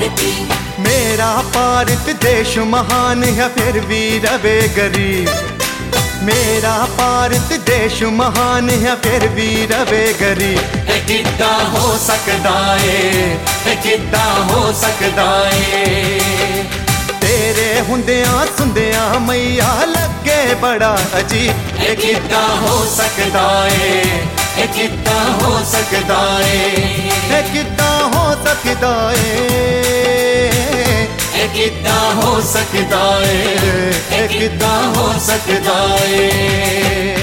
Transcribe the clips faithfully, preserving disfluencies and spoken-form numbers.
देती। मेरा भारत देश महान है फिर भी रवे गरीब। मेरा भारत देश महान है फिर भी रवे गरीब। ए किद्दां हो सकदा ए किद्दां हो सकदा ए। तेरे हुंदियां सुंदियां मैया लगे बड़ा अजीब। ए किद्दां हो सकदा ए किद्दां हो सकदा ए। किद्दां हो सकदा ए किद्दां हो सकदा ए किद्दां हो सकदा ए।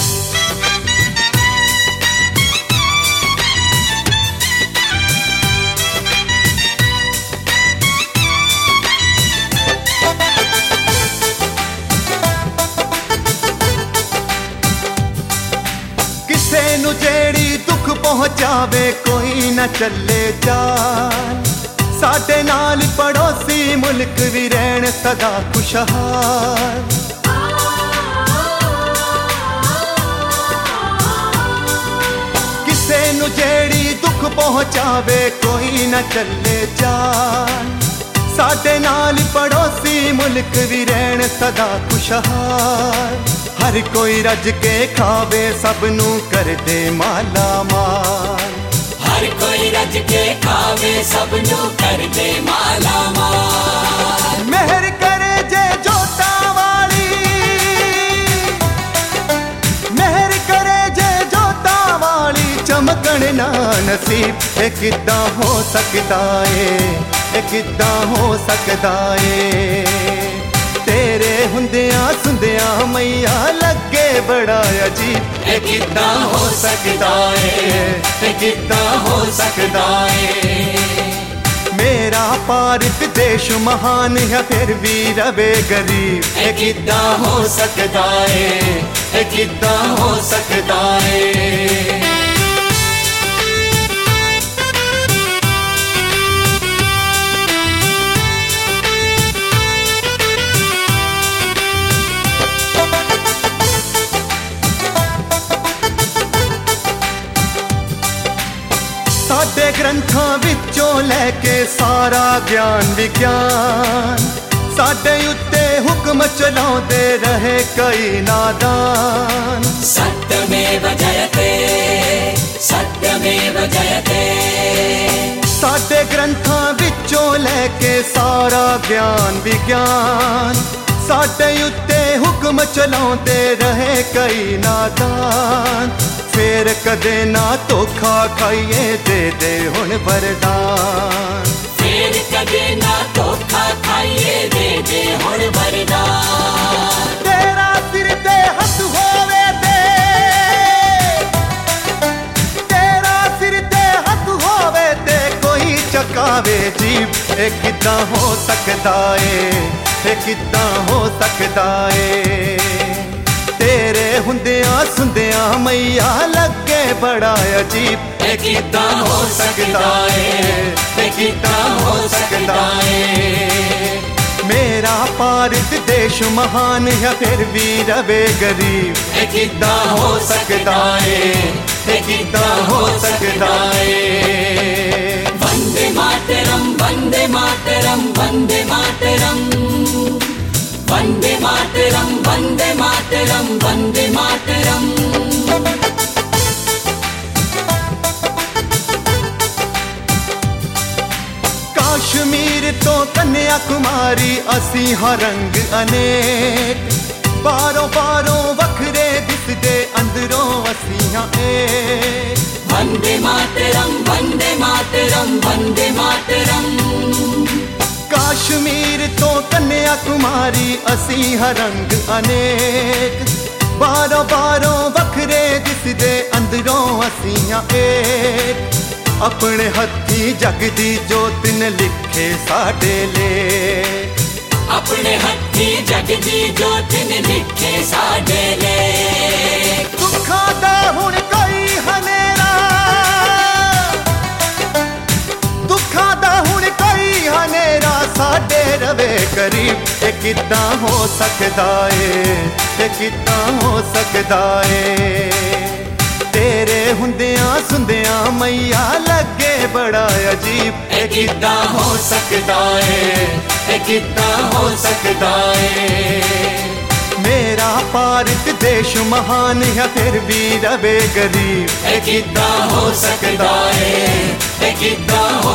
किसे नू जेड़ी दुख पहुंचावे कोई न चले जान। साडे नाल पड़ोसी मुल्क भी रहन सदा खुशहाल। किसे नू जेड़ी दुख पहुंचावे कोई न चले जान। साडे नाल पड़ोसी मुल्क भी रहन सदा खुशहाल। हर कोई रज के खावे सबनू कर दे माला माल। हर कोई रज के खावे सबनू कर दे माला माल। मेहर करे जे जोता वाली। मेहर करे जे जोता वाली चमकन ना नसीब। ए किद्दां हो सकदा ए किद्दां हो सकदा ए। तेरे हुंदियां सुंदियां मैया लगे बड़ा अजीब। ए किद्दां हो सकदा ए किद्दां हो सकदा ए। मेरा भारत देश महान है फिर भी रवे गरीब। ए किद्दां हो सकदा ए किद्दां हो सकदा ए। साडे ग्रंथां विचों लैके सारा ज्ञान विज्ञान। साडे उत्ते हुक्म चलाउंदे रहे कई नादान। सत्यमेव जयते सत्यमेव जयते। साडे ग्रंथां विचों लैके सारा ज्ञान विज्ञान। साडे उत्ते हुक्म चलाउंदे रहे कई नादान। फिर कदे ना धोखा खाइए दे दे हुण वरदान। फिर कदे ना धोखा खाइए दे दे हुण वरदान। तेरा सिर ते हथ होवे ते तेरा सिर ते हथ होवे ते कोई चकावे जीव। ए किद्दां हो सकदा ए किद्दां हो सकदा ए। तेरे हुंदियां सुंदियां मैया लगे बड़ा अजीब। ए किद्दां हो सकदा ए किद्दां हो सकदा ए। मेरा भारत देश महान है फिर भी रवे गरीब। ए किद्दां हो सकदा ए किद्दां हो सकदा ए। वंदे मातरम वंदे मातरम वंदे मातरम। वंदे मातरम वंदे मातरम वंदे मातरम। कश्मीर तो कन्याकुमारी असी हाँ रंग अनेक। बारों बारों वखरे दिसदे अंदरों असी हाँ एक। वंदे मातरम वंदे मातरम वंदे मातरम। कश्मीर तो कन्याकुमारी असी हाँ रंग अनेक। बारों बारों वखरे दिसदे अंदरों असी हाँ एक। अपने हथी जगदी जोत ने लिखे साडे लेख। अपने हथी जगदी जोत ने लिखे साडे लेख। दुखां दा हुण कोई हनेरा। दुखां दा हुण कोई हनेरा साडे रवे करीब। ए किद्दां हो सकदा ए किद्दां हो सकदा ए। तेरे हुंदियां सुंदियां मैया लगे बड़ा अजीब। ए किद्दां हो सकदा ए, ए किद्दां हो सकदा ए। मेरा भारत देश महान है फिर भी रवे गरीब। ए किद्दां हो सकदा ए, ए किद्दां